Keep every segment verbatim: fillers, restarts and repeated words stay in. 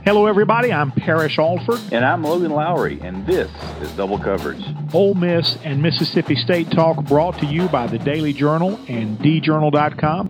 Hello, everybody. I'm Parrish Alford. And I'm Logan Lowry, and this is Double Coverage. Ole Miss and Mississippi State Talk brought to you by the Daily Journal and d journal dot com.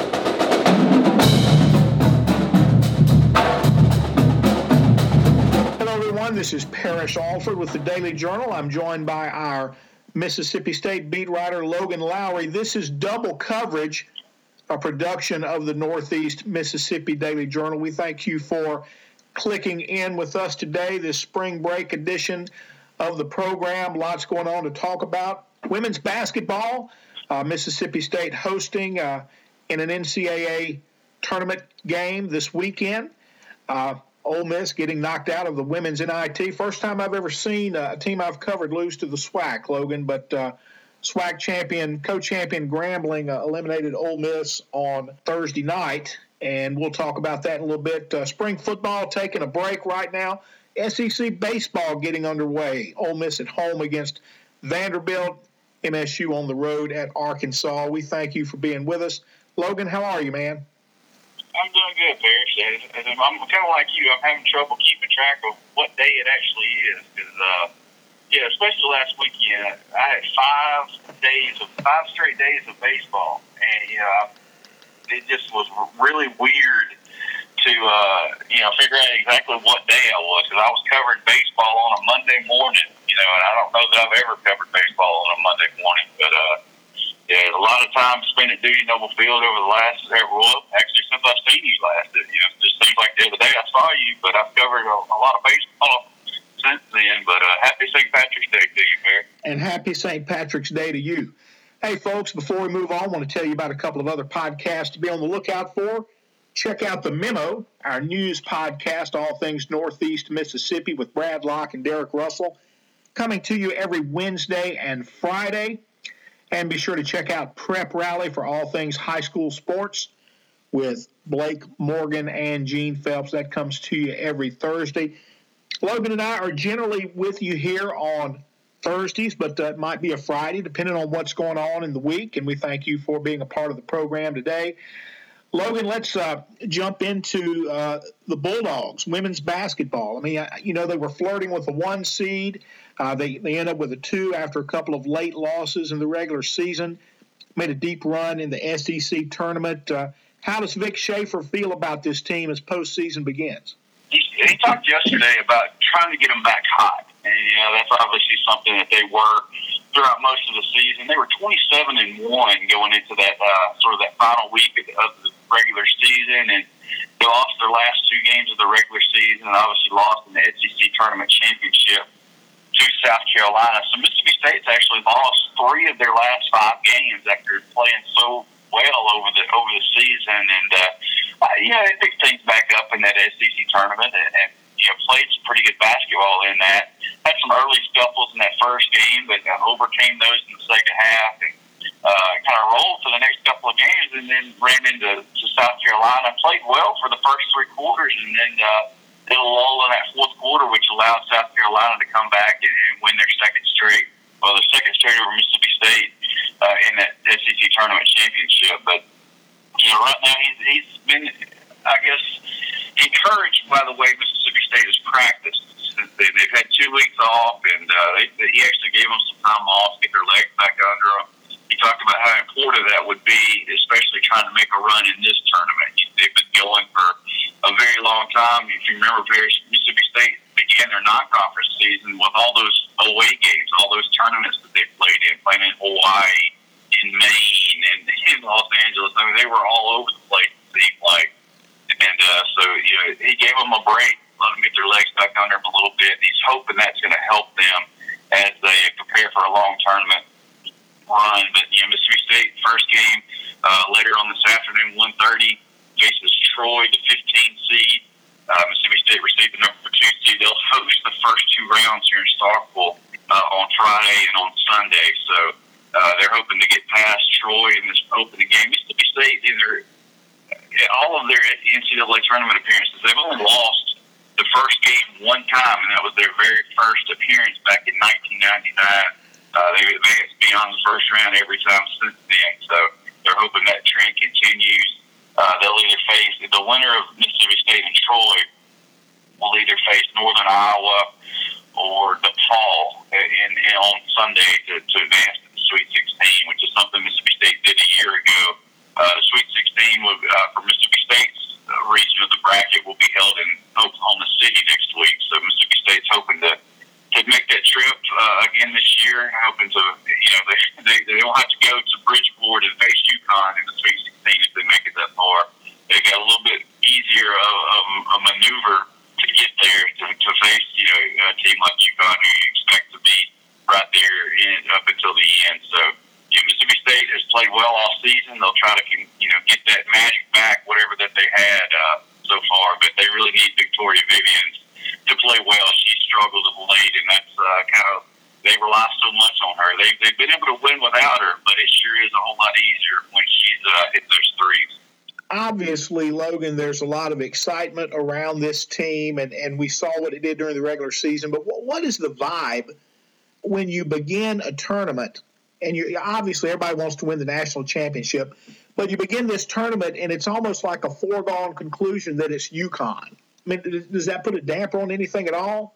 Hello, everyone. This is Parrish Alford with the Daily Journal. I'm joined by our Mississippi State beat writer, Logan Lowry. This is Double Coverage, a production of the Northeast Mississippi Daily Journal. We thank you for clicking in with us today, this spring break edition of the program. Lots going on to talk about. Women's basketball, uh, Mississippi State hosting uh, in an N C double A tournament game this weekend. Uh, Ole Miss getting knocked out of the women's N I T. First time I've ever seen a team I've covered lose to the SWAC, Logan, but uh, SWAC champion, co-champion Grambling uh, eliminated Ole Miss on Thursday night, and we'll talk about that in a little bit. Uh, spring football taking a break right now. S E C baseball getting underway. Ole Miss at home against Vanderbilt, M S U on the road at Arkansas. We thank you for being with us. Logan, how are you, man? I'm doing good, Parrish. I'm kind of like you. I'm having trouble keeping track of what day it actually is. Because, uh, yeah, especially last weekend, I had five days of five straight days of baseball, and you know, it just was really weird to uh, you know figure out exactly what day I was. Because I was covering baseball on a Monday morning, you know, and I don't know that I've ever covered baseball on a Monday morning, but. Uh, Yeah, a lot of time spent at Duty Noble Field over the last, well, actually since I've seen you last. You know, it just seems like the other day I saw you, but I've covered a, a lot of baseball since then. But uh, happy Saint Patrick's Day to you, Barry. And happy Saint Patrick's Day to you. Hey, folks, before we move on, I want to tell you about a couple of other podcasts to be on the lookout for. Check out The Memo, our news podcast, all things Northeast Mississippi with Brad Locke and Derek Russell, coming to you every Wednesday and Friday. And be sure to check out Prep Rally for all things high school sports with Blake Morgan and Gene Phelps. That comes to you every Thursday. Logan and I are generally with you here on Thursdays, but uh, it might be a Friday, depending on what's going on in the week. And we thank you for being a part of the program today. Logan, let's uh, jump into uh, the Bulldogs, women's basketball. I mean, you know, they were flirting with a one seed. Uh, they, they end up with a two after a couple of late losses in the regular season. Made a deep run in the S E C tournament. Uh, how does Vic Schaefer feel about this team as postseason begins? He, he talked yesterday about trying to get them back hot. And, you know, that's obviously something that they were throughout most of the season. They were twenty-seven and one going into that uh, sort of that final week of the, of the regular season, and they lost their last two games of the regular season, and obviously lost in the S E C tournament championship to South Carolina. So Mississippi State's actually lost three of their last five games after playing so well over the over the season, and uh, uh, yeah, they picked things back up in that S E C tournament, and, and you know, played some pretty good basketball in that. Had some early scuffles in that first game, but uh, overcame those in the second half, and uh, kind of rolled for the next couple of games, and then ran into to South Carolina. Played well for the first three quarters, and then uh, did a lull in that fourth quarter, which allowed South Carolina to come back and, and win their second straight, well, their second straight over Mississippi State uh, in that S E C tournament championship. But you know, right now he's, he's been, I guess, encouraged by the way Mississippi State has practiced. They've had two weeks off, and uh, they, he actually gave them some time off, get their legs back under them. He talked about how important that would be, especially trying to make a run in this tournament. They've been going for a very long time. If you remember, Mississippi State began their non-conference season with all those away games, all those tournaments that they played in, playing in Hawaii, in Maine, and in Los Angeles. I mean, they were all over the place, it seemed like. And uh, so, you know, he gave them a break, let them get their legs back under them a little bit. And he's hoping that's going to help them as they prepare for a long tournament run. But, you know, Mississippi State, first game uh, later on this afternoon, one thirty, faces Troy, the fifteen seed. Uh, Mississippi State received the number two seed. They'll host the first two rounds here in Starkville uh, on Friday and on Sunday. So uh, they're hoping to get past Troy in this opening game. Mississippi State, in their all of their N C double A tournament appearances, they've only lost the first game one time, and that was their very first appearance back in nineteen ninety-nine. Uh, they advanced beyond the first round every time since then, so they're hoping that trend continues. Uh, they'll either face the winner of Mississippi State and Troy either face Northern Iowa or DePaul in, in, on Sunday to, to advance to the Sweet sixteen, which is something Mississippi State did a year ago. Uh, the Sweet sixteen will, uh, for Mississippi State's uh, region of the bracket will be held in Oklahoma City next week. So Mississippi State's hoping to, to make that trip uh, again this year, hoping to, you know, they, they, they don't have to go to Bridgeport and face UConn in the Sweet sixteen if they make it that far. They got a little bit easier of, of a maneuver to get there to, to face, you know, a team like UConn who you expect to be right there in, up until the end. So, you know, Mississippi State has played well all season. They'll try to, you know, get that magic back, whatever that they had uh, so far. But they really need Victoria Vivians to play well. She struggled of late, and that's uh, kind of, they rely so much on her. They, they've been able to win without her, but it sure is a whole lot easier when she's uh, hit those threes. Obviously, Logan, there's a lot of excitement around this team, and, and we saw what it did during the regular season. But what, what is the vibe when you begin a tournament? And you obviously everybody wants to win the national championship, but you begin this tournament and it's almost like a foregone conclusion that it's UConn. I mean, does that put a damper on anything at all?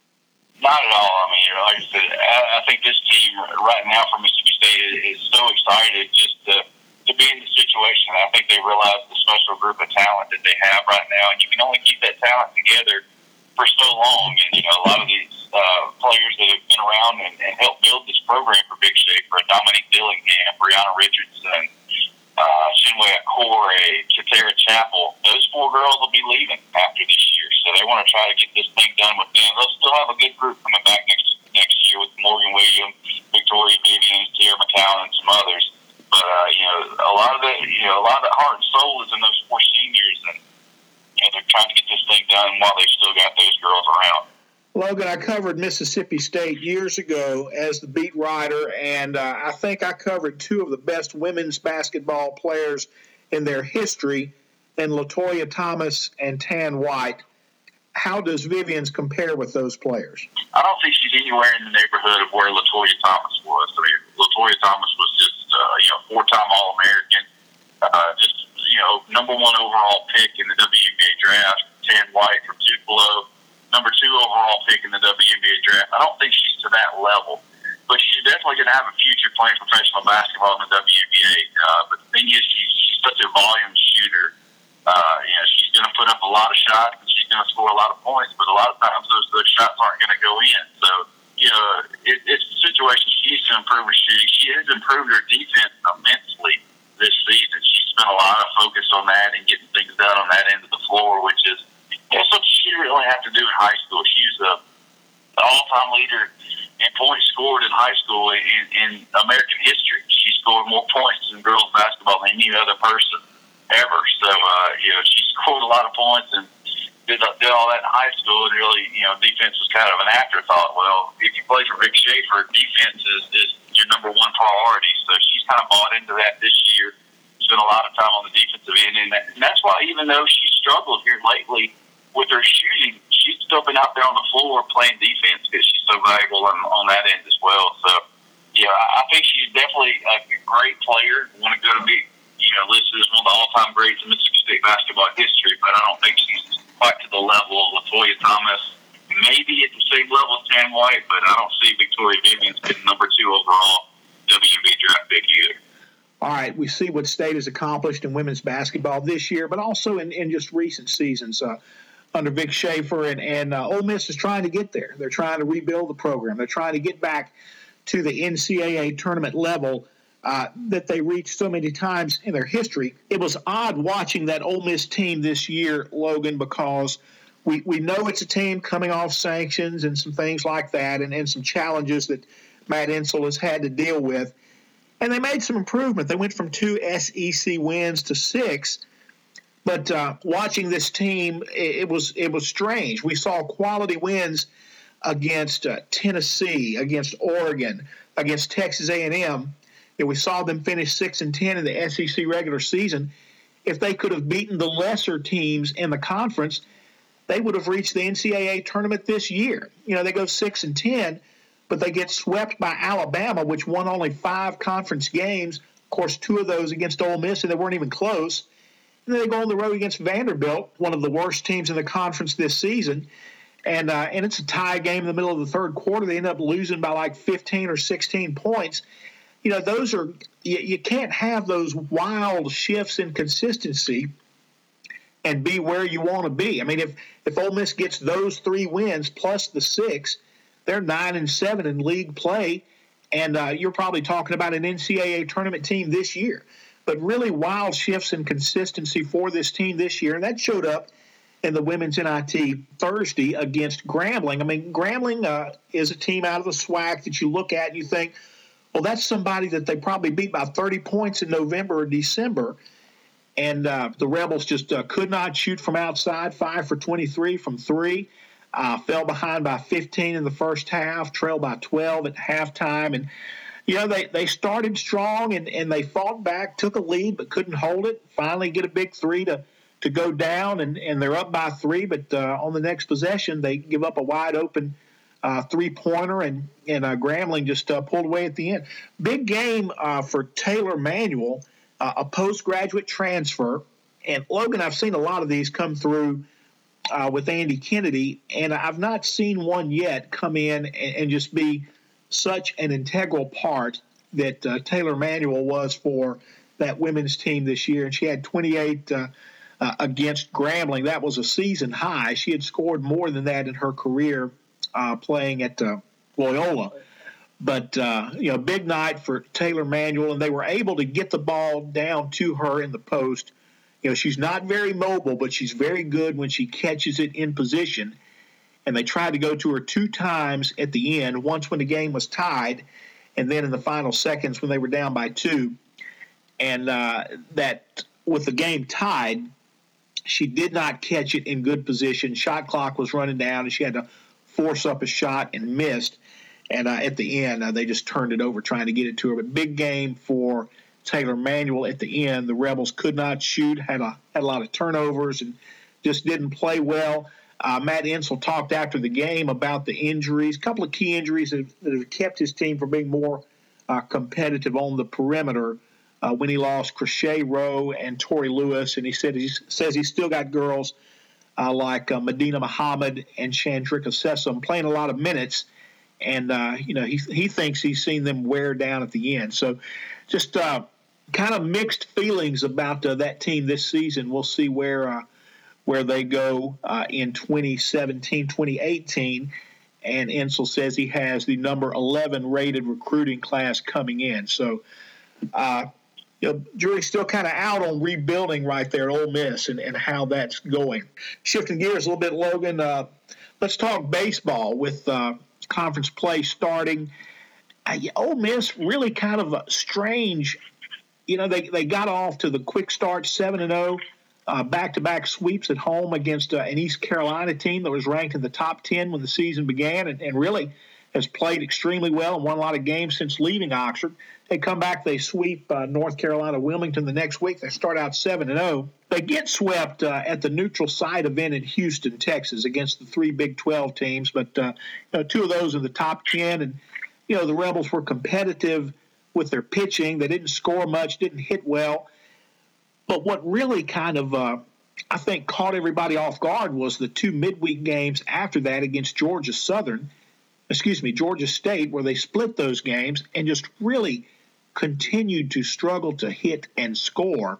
Not at all. I mean, like I said, I think this team right now for Mississippi State is so excited just to, to be in the situation. I think they realize the special group of talent that they have right now, and you can only keep that talent together for so long. And, you know, a lot of these uh, players that have been around and, and helped build this program for Big Schaefer, Dominique Dillingham, Brianna Richardson, uh, Shinwei Akore, Katera Chappell, those four girls will be leaving after this year. So they want to try to get this thing done with them. They'll still have a good group coming back next next year with Morgan Williams, Victoria Vivians, Tierra McCowan, and some others. But, uh, you know, a lot of the, you know, a lot of the heart and soul is in those four seniors, and, you know, they're trying to get this thing done while they've still got those girls around. Logan, I covered Mississippi State years ago as the beat writer, and uh, I think I covered two of the best women's basketball players in their history, in LaToya Thomas and Tan White. How does Vivians compare with those players? I don't think she's anywhere in the neighborhood of where LaToya Thomas was. I mean, LaToya Thomas was just, uh, you know, four-time All-American, uh, just, you know, number one overall pick in the W N B A draft. Tan White from Tupelo, number two overall pick in the W N B A draft. I don't think she's to that level, but she's definitely going to have a future playing professional basketball in the W N B A. Uh, but the thing is, she's, she's such a volume shooter. Uh, you know, she's going to put up a lot of shots, and she's going to score a lot of points, but a lot of times those, those shots aren't going to go in. So, you know, it, it's a situation she needs to improve her shooting. She has improved her defense immensely this season. She spent a lot of focus on that and getting things done on that end of the floor, which is, you know, something she didn't really have to do in high school. She's a the all-time leader in points scored in high school in, in American history. She scored more points in girls basketball than any other person ever. So, uh, you know, she scored a lot of points and did, did all that in high school, and really, you know, defense was kind of an afterthought. Well, if you play for Rick Schaefer, defense is, is your number one priority. So she's kind of bought into that this year. Spent a lot of time on the defensive end, and, that, and that's why even though she struggled here lately with her shooting, she's still been out there on the floor playing defense because she's so valuable on, on that end as well. So, yeah, I think she's definitely a great player. Want to go to be, you know, listed as one of the all-time greats in Mississippi State basketball history, but I don't think she's quite to the level of LaToya Thomas. Maybe at the same level as Tan White, but I don't see Victoria Vivians getting number two overall W N B A draft pick either. All right, we see what State has accomplished in women's basketball this year, but also in, in just recent seasons uh, under Vic Schaefer, and, and uh, Ole Miss is trying to get there. They're trying to rebuild the program. They're trying to get back to the N C double A tournament level uh, that they reached so many times in their history. It was odd watching that Ole Miss team this year, Logan, because we, we know it's a team coming off sanctions and some things like that, and, and some challenges that Matt Insel has had to deal with. And they made some improvement. They went from two S E C wins to six. But uh, watching this team, it, it was it was strange. We saw quality wins against uh, Tennessee, against Oregon, against Texas A and M. And we saw them finish six and ten in the S E C regular season. If they could have beaten the lesser teams in the conference, they would have reached the N C double A tournament this year. You know, they go six and ten, but they get swept by Alabama, which won only five conference games. Of course, two of those against Ole Miss, and they weren't even close. And then they go on the road against Vanderbilt, one of the worst teams in the conference this season. And uh, and it's a tie game in the middle of the third quarter. They end up losing by like fifteen or sixteen points. You know, those are you, you can't have those wild shifts in consistency and be where you want to be. I mean, if if Ole Miss gets those three wins plus the six, they're nine and seven in league play, and uh, you're probably talking about an N C double A tournament team this year. But really wild shifts in consistency for this team this year, and that showed up in the women's N I T Thursday against Grambling. I mean, Grambling uh, is a team out of the SWAC that you look at and you think, well, that's somebody that they probably beat by thirty points in November or December. And uh, the Rebels just uh, could not shoot from outside, five for twenty-three from three. Uh, fell behind by fifteen in the first half, trailed by twelve at halftime. And, you know, they, they started strong and, and they fought back, took a lead but couldn't hold it, finally get a big three to to go down, and, and they're up by three, but uh, on the next possession, they give up a wide-open uh, three-pointer, and, and uh, Grambling just uh, pulled away at the end. Big game uh, for Taylor Manuel, uh, a postgraduate transfer. And, Logan, I've seen a lot of these come through uh, with Andy Kennedy, and I've not seen one yet come in and, and just be such an integral part that uh, Taylor Manuel was for that women's team this year. And she had twenty-eight uh, Uh, against Grambling. That was a season high. She had scored more than that in her career uh, playing at uh, Loyola. But, uh, you know, big night for Taylor Manuel, and they were able to get the ball down to her in the post. You know, she's not very mobile, but she's very good when she catches it in position. And they tried to go to her two times at the end, once when the game was tied, and then in the final seconds when they were down by two. And uh, that with the game tied, she did not catch it in good position. Shot clock was running down, and she had to force up a shot and missed. And uh, at the end, uh, they just turned it over trying to get it to her. But big game for Taylor Manuel at the end. The Rebels could not shoot, had a, had a lot of turnovers, and just didn't play well. Uh, Matt Insel talked after the game about the injuries, a couple of key injuries that have, that have kept his team from being more uh, competitive on the perimeter. Uh, when he lost Crochet Rowe and Tori Lewis, and he said he says he's still got girls uh, like uh, Medina Muhammad and Chandrika Sessom playing a lot of minutes, and uh, you know he he thinks he's seen them wear down at the end. So just uh, kind of mixed feelings about uh, that team this season. We'll see where uh, where they go uh, in twenty seventeen, twenty eighteen. And Insel says he has the number eleven rated recruiting class coming in. So. Uh, You know, jury's still kind of out on rebuilding right there at Ole Miss and, and how that's going. Shifting gears a little bit, Logan, uh, let's talk baseball with uh, conference play starting. Uh, Ole Miss really kind of a strange, you know, they, they got off to the quick start, seven and oh, uh, back-to-back sweeps at home against uh, an East Carolina team that was ranked in the top ten when the season began and, and really has played extremely well and won a lot of games since leaving Oxford. They come back, they sweep uh, North Carolina Wilmington the next week. They start out seven and oh. They get swept uh, at the neutral site event in Houston, Texas, against the three Big twelve teams. But uh, you know, two of those in the top ten. And, you know, the Rebels were competitive with their pitching. They didn't score much, didn't hit well. But what really kind of, uh, I think, caught everybody off guard was the two midweek games after that against Georgia Southern, excuse me, Georgia State, where they split those games and just really continued to struggle to hit and score.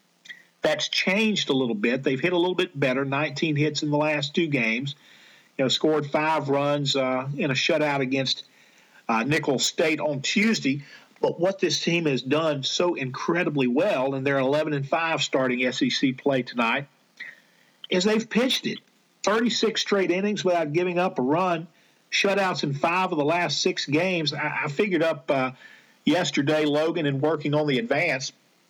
That's changed a little bit. They've hit a little bit better, nineteen hits in the last two games. You know, scored five runs uh, in a shutout against uh, Nicholls State on Tuesday. But what this team has done so incredibly well, and they're eleven and five starting S E C play tonight, is they've pitched it. thirty-six straight innings without giving up a run, shutouts in five of the last six games. I, I figured up uh, yesterday, Logan, in working on the advance,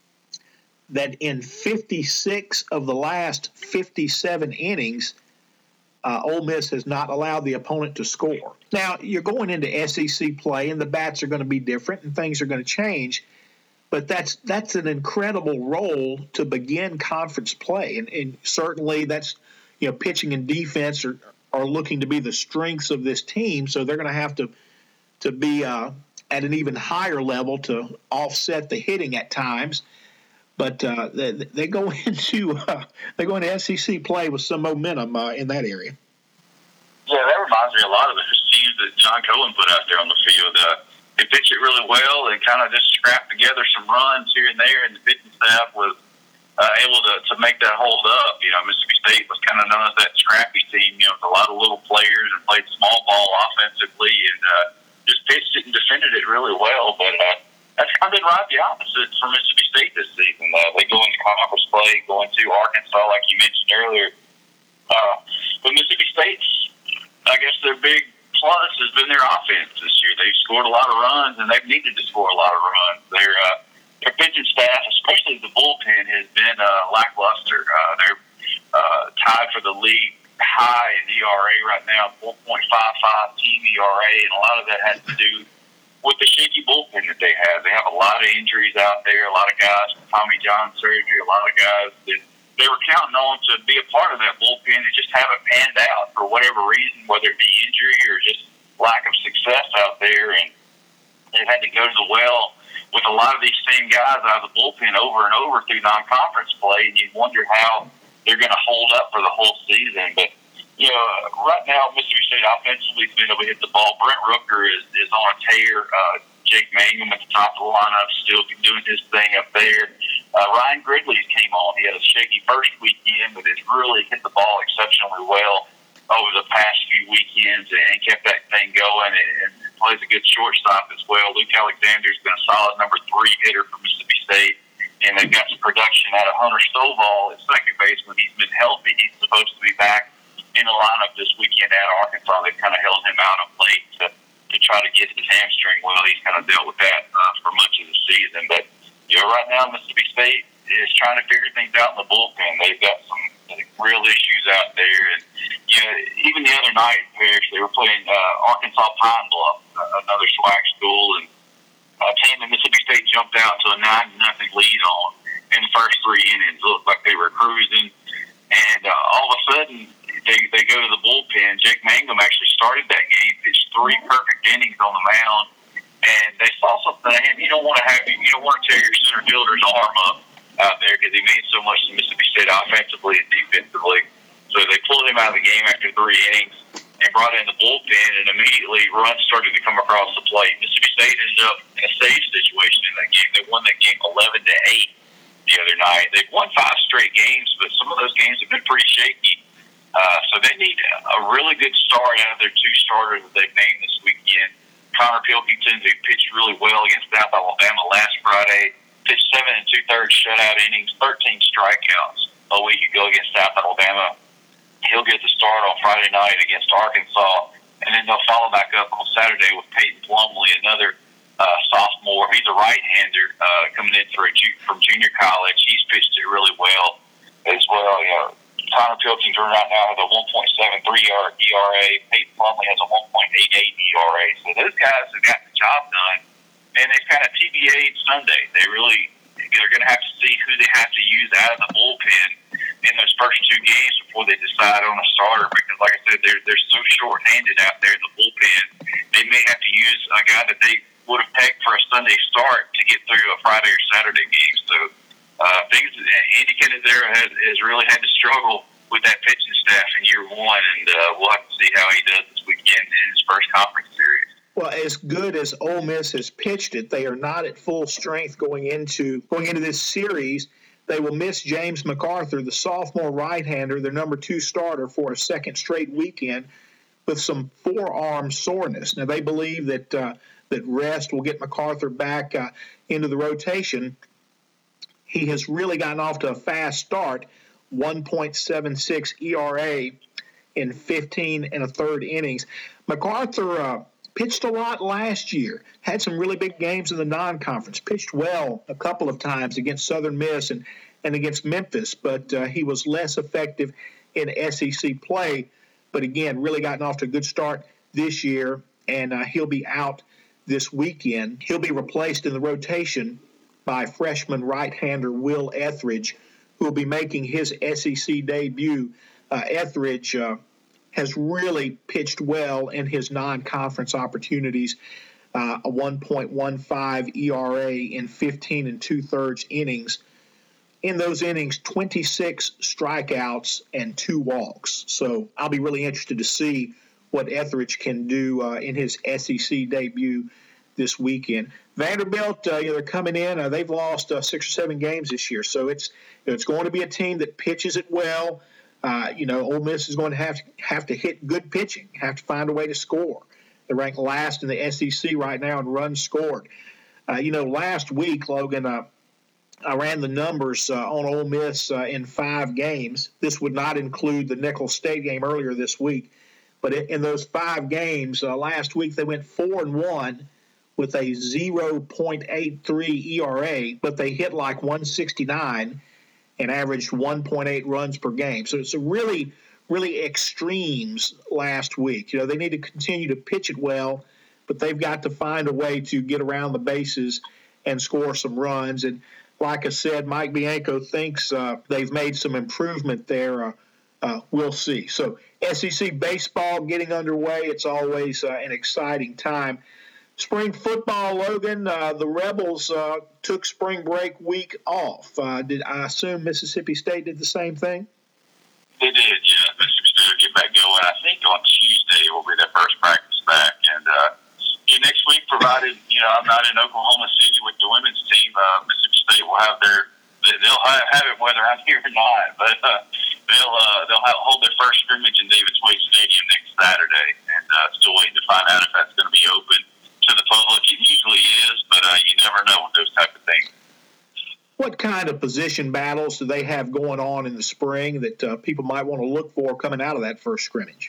that in fifty-six of the last fifty-seven innings, uh, Ole Miss has not allowed the opponent to score. Now, you're going into S E C play, and the bats are going to be different, and things are going to change. But that's that's an incredible role to begin conference play, and, and certainly that's, you know, pitching and defense are, are looking to be the strengths of this team, so they're going to have to to be uh, at an even higher level to offset the hitting at times. but uh, they, they go into uh, they go into S E C play with some momentum uh, in that area. Yeah, that reminds me a lot of the teams that John Cohen put out there on the field. Uh, they pitch it really well and kind of just scrap together some runs here and there, and the pitching staff was uh, able to, to make that hold up. You know, Mississippi State was kind of known as that scrappy team, you know, with a lot of little players and played small ball offensively and uh, just pitched it and defended it really well. But uh, that's kind of been right the opposite for Mississippi State this season. Uh, they go into conference play, going to Arkansas, like you mentioned earlier. Uh, but Mississippi State's, I guess, their big plus has been their offense this year. They've scored a lot of runs, and they've needed to score a lot of runs. Their uh, their pitching staff, especially the bullpen, has been uh, lackluster. Uh, they're uh, tied for the league high in E R A right now, four point five five team E R A, and a lot of that has to do with the shaky bullpen that they have. They have a lot of injuries out there, a lot of guys with Tommy John surgery, a lot of guys that they were counting on to be a part of that bullpen and just haven't panned out for whatever reason, whether it be injury or just lack of success out there. And they've had to go to the well with a lot of these same guys out of the bullpen over and over through non-conference play, and you wonder how they're going to hold up for the whole season. But, you know, right now, Mississippi State offensively has been able to hit the ball. Brent Rooker is, is on a tear. Uh, Jake Mangum at the top of the lineup still doing his thing up there. Uh, Ryan Gridley came on. He had a shaky first weekend, but has really hit the ball exceptionally well over the past few weekends and, and kept that thing going and, and plays a good shortstop as well. Luke Alexander's been a solid number three hitter for Mississippi State, and they've got some production out of Hunter Stovall at second base when he's been healthy. He's supposed to be back in the lineup this weekend at Arkansas. They've kind of held him out of late to, to try to get his hamstring well. He's kind of dealt with that uh, for much of the season, but you know, right now Mississippi State is trying to figure things out in the bullpen. They've got some real issues out there, and you know, even the other night, Parrish, they were playing uh, Arkansas Pine Bluff, uh, another SWAC school, and a team that Mississippi State jumped out to a nine nothing lead on in the first three innings. It looked like they were cruising, and uh, all of a sudden they they go to the bullpen. Jake Mangum actually started that game, pitched three perfect innings on the mound. And they saw something in him. You don't want to have you don't want to tear your center fielder's arm up out there because he means so much to Mississippi State offensively and defensively. So they pulled him out of the game after three innings and brought in the bullpen, and immediately runs started to come across the plate. Mississippi State ended up in a safe situation in that game. They won that game eleven to eight the other night. They've won five straight games, but some of those games have been pretty shaky. Uh, so they need a really good start out of their two starters that they've named this weekend. Connor Pilkington, who pitched really well against South Alabama last Friday, pitched seven and two-thirds shutout innings, thirteen strikeouts a week ago against South Alabama. He'll get the start on Friday night against Arkansas, and then they'll follow back up on Saturday with Peyton Plumlee, another uh, sophomore. He's a right-hander uh, coming in for a ju- from junior college. He's pitched it really well as well. You know, Connor Pilkington right now has a one point seven three E R A. Peyton Plumlee has a one point eight eight E R A. So those guys have got the job done, and they've kind of T B A'd Sunday. They really, they're going to have to see who they have to use out of the bullpen in those first two games before they decide on a starter. Because, like I said, they're they're so short-handed out there in the bullpen. They may have to use a guy that they would have pegged for a Sunday start to get through a Friday or Saturday game. So uh, things Andy Cannizaro has, has really had to struggle with that pitching staff in year one, and uh, we'll have to see how he does this weekend in his first conference series. Well, as good as Ole Miss has pitched it, they are not at full strength going into going into this series. They will miss James MacArthur, the sophomore right-hander, their number two starter, for a second straight weekend with some forearm soreness. Now, they believe that uh, that rest will get MacArthur back uh, into the rotation. He has really gotten off to a fast start, one point seven six E R A in fifteen and a third innings. MacArthur uh, pitched a lot last year, had some really big games in the non-conference, pitched well a couple of times against Southern Miss and, and against Memphis, but uh, he was less effective in S E C play. But again, really gotten off to a good start this year, and uh, he'll be out this weekend. He'll be replaced in the rotation by freshman right-hander Will Etheridge, who will be making his S E C debut. Uh, Etheridge uh, has really pitched well in his non-conference opportunities, uh, a one point one five E R A in fifteen and two-thirds innings in those innings, twenty-six strikeouts and two walks. So I'll be really interested to see what Etheridge can do uh, in his S E C debut this weekend. Vanderbilt, uh, you know, they're coming in. Uh, they've lost uh, six or seven games this year, so it's you know, it's going to be a team that pitches it well. Uh, you know, Ole Miss is going to have to have to hit good pitching, have to find a way to score. They're ranked last in the S E C right now in runs scored. Uh, you know, last week, Logan, uh, I ran the numbers uh, on Ole Miss uh, in five games. This would not include the Nicholls State game earlier this week. But in those five games, uh, last week they went four and one with a zero point eight three E R A, but they hit like one sixty-nine and averaged one point eight runs per game. So it's a really, really extremes last week. You know, they need to continue to pitch it well, but they've got to find a way to get around the bases and score some runs. And like I said, Mike Bianco thinks uh, they've made some improvement there. Uh, uh, we'll see. So S E C baseball getting underway. It's always uh, an exciting time. Spring football, Logan, uh, the Rebels uh, took spring break week off. Uh, did I assume Mississippi State did the same thing? They did, yeah. Mississippi State will get back going. I think on Tuesday will be their first practice back. And uh, yeah, next week, provided you know I'm not in Oklahoma City with the women's team, uh, Mississippi State will have their they'll have it whether I'm here or not. But uh, they'll uh, they'll have, hold their first scrimmage in Davis Wade Stadium next Saturday, and uh, still waiting to find out if that's going to be open to the public. It usually is, but uh, you never know with those type of things. What kind of position battles do they have going on in the spring that uh, people might want to look for coming out of that first scrimmage?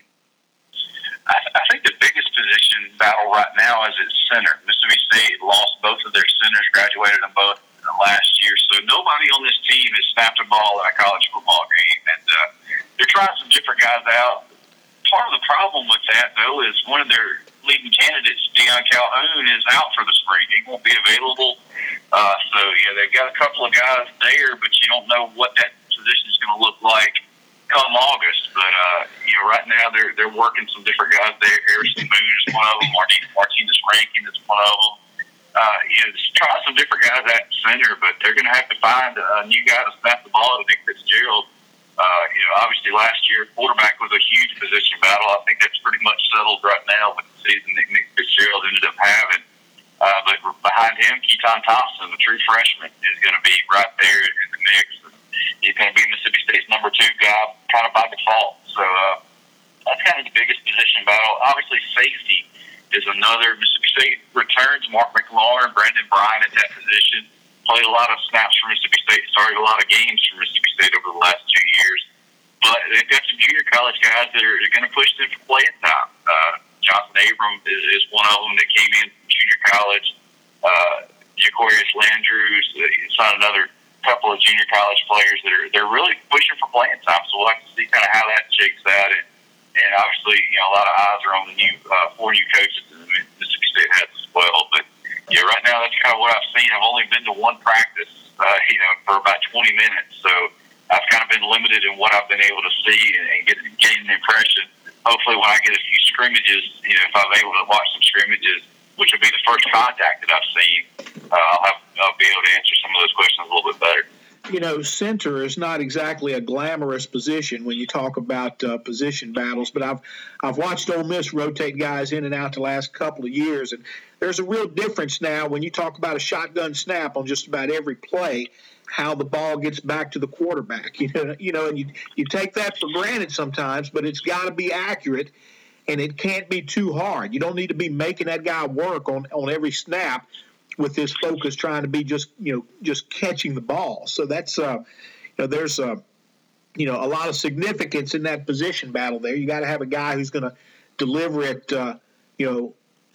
I, I think the biggest position battle right now is at center. Mississippi State lost both of their centers, graduated them both last year, so nobody on this team has snapped a ball in a college football game, and uh, they're trying some different guys out. Part of the problem with that, though, is one of their leading candidates, Deion Calhoun, is out for the spring. He won't be available. Uh, so, yeah, they've got a couple of guys there, but you don't know what that position is going to look like come August. But, uh, you know, right now they're they're working some different guys there. Harrison Moon is one of them. Martin, Martinez Rankin is one of them. Uh, you know, just try some different guys at center, but they're going to have to find a new guy to snap the ball to Nick Fitzgerald. Uh, you know, obviously last year, quarterback was a huge position battle. I think that's pretty much settled right now with the season that Nick Fitzgerald ended up having. Uh, but behind him, Keaton Thompson, the true freshman, is going to be right there in the mix. He's going to be Mississippi State's number two guy, kind of by default. So uh, that's kind of the biggest position battle. Obviously, safety is another. Mississippi State returns Mark McLaurin, Brandon Bryan at that position. Played a lot of snaps for Mississippi State, started a lot of games for Mississippi State over the last two years. But they've got some junior college guys that are, are going to push them for playing time. Uh, Johnson Abram is, is one of them that came in from junior college. Uh, Jacorius Landrews, uh, signed another couple of junior college players that are they're really pushing for playing time. So we'll have to see kind of how that shakes out. And, and obviously, you know, a lot of eyes are on the new uh, four new coaches that Mississippi State has as well. But yeah, right now that's kind of what I've seen. I've only been to one practice, uh, you know, for about twenty minutes. So I've kind of been limited in what I've been able to see and, and get gain an impression. Hopefully, when I get a few scrimmages, you know, if I'm able to watch some scrimmages, which will be the first contact that I've seen, uh, I'll have I'll be able to answer some of those questions a little bit better. You know, center is not exactly a glamorous position when you talk about uh, position battles, but I've I've watched Ole Miss rotate guys in and out the last couple of years, and there's a real difference now when you talk about a shotgun snap on just about every play, how the ball gets back to the quarterback. You know, you know, and you you take that for granted sometimes, but it's got to be accurate, and it can't be too hard. You don't need to be making that guy work on, on every snap with this focus trying to be just, you know, just catching the ball. So that's, uh, you know, there's, uh, you know, a lot of significance in that position battle there. You got to have a guy who's going to deliver it, uh, you know,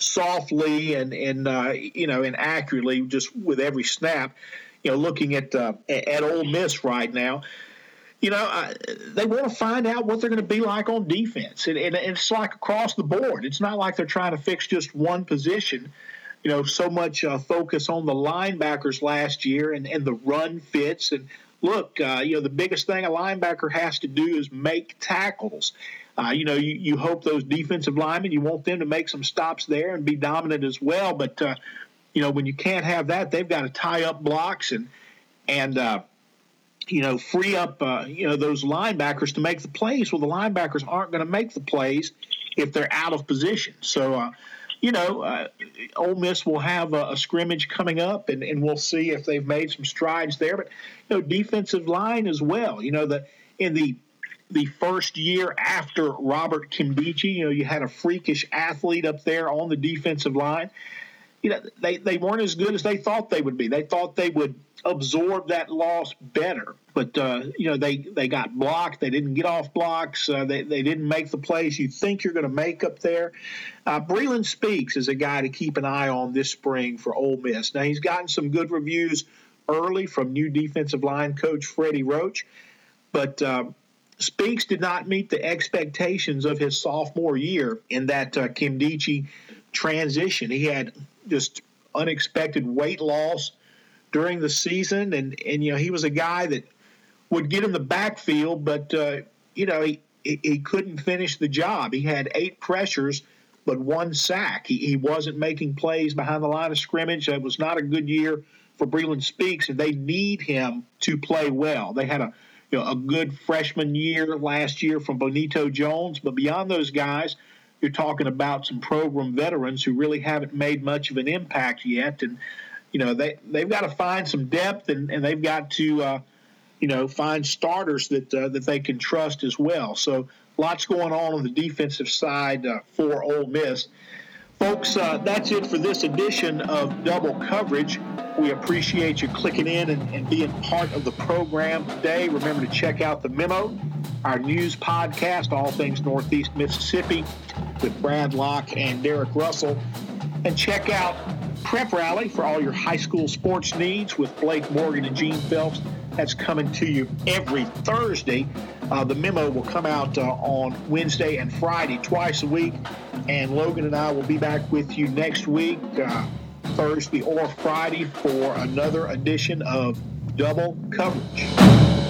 softly and, and uh, you know, and accurately just with every snap. You know, looking at uh, at Ole Miss right now, you know, uh, they want to find out what they're going to be like on defense. And, and it's like across the board. It's not like they're trying to fix just one position. You know, so much uh, focus on the linebackers last year and, and the run fits. And look, uh, you know, the biggest thing a linebacker has to do is make tackles. Uh, you know, you, you hope those defensive linemen, you want them to make some stops there and be dominant as well. But, uh, you know, when you can't have that, they've got to tie up blocks and, and uh, you know, free up, uh, you know, those linebackers to make the plays. Well, the linebackers aren't going to make the plays if they're out of position. So, uh, you know, uh, Ole Miss will have a, a scrimmage coming up, and, and we'll see if they've made some strides there. But, you know, defensive line as well. You know, the in the the first year after Robert Kimdichie, you know, you had a freakish athlete up there on the defensive line. You know, they, they weren't as good as they thought they would be. They thought they would absorb that loss better. But, uh, you know, they, they got blocked. They didn't get off blocks. Uh, they, they didn't make the plays you think you're going to make up there. Uh, Breland Speaks is a guy to keep an eye on this spring for Ole Miss. Now, he's gotten some good reviews early from new defensive line coach Freddie Roach. But uh, Speaks did not meet the expectations of his sophomore year in that uh, Kimdichie transition. He had just unexpected weight loss during the season, and, and you know, he was a guy that would get in the backfield, but uh, you know, he he couldn't finish the job. He had eight pressures, but one sack. He he wasn't making plays behind the line of scrimmage. It was not a good year for Breland Speaks, and they need him to play well. They had a you know a good freshman year last year from Bonito Jones, but beyond those guys, you're talking about some program veterans who really haven't made much of an impact yet. And, you know, they, they've got to find some depth, and, and they've got to, uh, you know, find starters that uh, that they can trust as well. So lots going on on the defensive side uh, for Ole Miss. Folks, uh, that's it for this edition of Double Coverage. We appreciate you clicking in and, and being part of the program today. Remember to check out the Memo, our news podcast, All Things Northeast Mississippi, with Brad Locke and Derek Russell. And check out Prep Rally for all your high school sports needs with Blake Morgan and Gene Phelps. That's coming to you every Thursday. Uh, the Memo will come out uh, on Wednesday and Friday, twice a week. And Logan and I will be back with you next week, uh, Thursday or Friday, for another edition of Double Coverage.